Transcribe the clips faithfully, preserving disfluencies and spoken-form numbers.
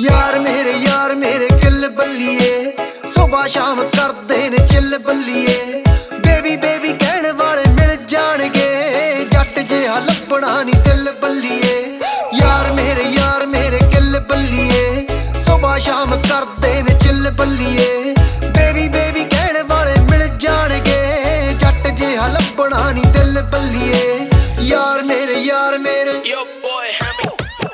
यार मेरे यार मेरे किल बल्लिए सुबह शाम करते ने चिल बल्लिए बेबी बेबी कहने वाले मिल जाणगे जट जिहा लभना नी दिल बल्लिए यार मेरे यार मेरे किल बल्लिए सुबह शाम करते ने चिल बल्लिए बेबी बेबी कहने वाले मिल जाणगे जट जिहा लभना नी दिल बल्लिए यार मेरे यार मेरे Yo boy, Hammy.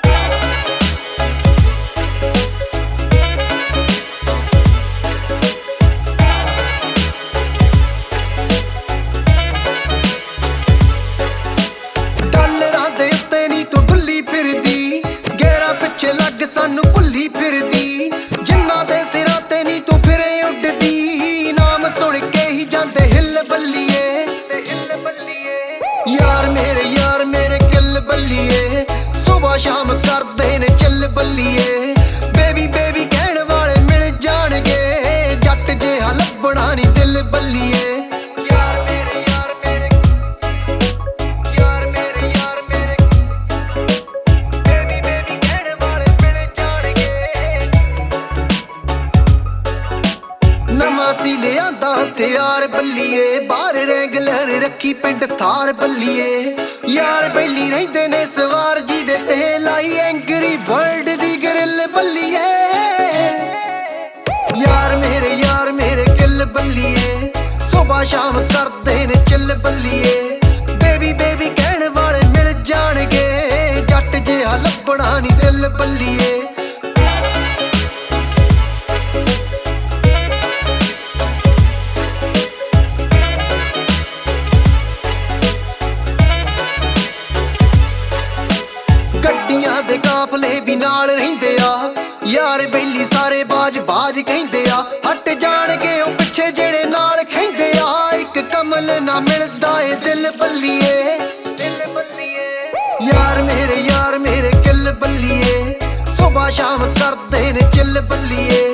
लग सानू भुल्ली फिरदी जिन्ना दे सिरां ते नी तू फिरे उड़दी नाम सुन के ही जांदे हिल बल्लिए यार मेरे यार मेरे किल बल्लिए सुबह शाम करदे ने चिल बल्लिए बेबी बेबी कहण वाले मिल जाणगे जट जिहा लभना नी दिल बल्लिए नमासी लियांदा हथियार बल्लिए बाहर रेगलर रखी पिंड थार बल्लिए यार बैली रहिंदे ने सवार जी दे ते लाई एंग्री बर्ड दी ग्रिल बल्लिए यार मेरे यार मेरे किल बल्लिए सुबह शाम करदे ने चिल बल्लिए बेबी बेबी कहने वाले मिल जाणगे जट जिहा लभना नी दिल बल्लिए गड्डियां दे काफले भी नाल रहिंदे आ यार बैली सारे बाज बाज कहिंदे आ हट जाणगे ओ पिछे जेड़े नाल खहिंदे आ इक कमल ना मिलदा ए दिल बल्लिए यार मेरे यार मेरे किल बल्लिए सुबह शाम करदे ने चिल बल्लिए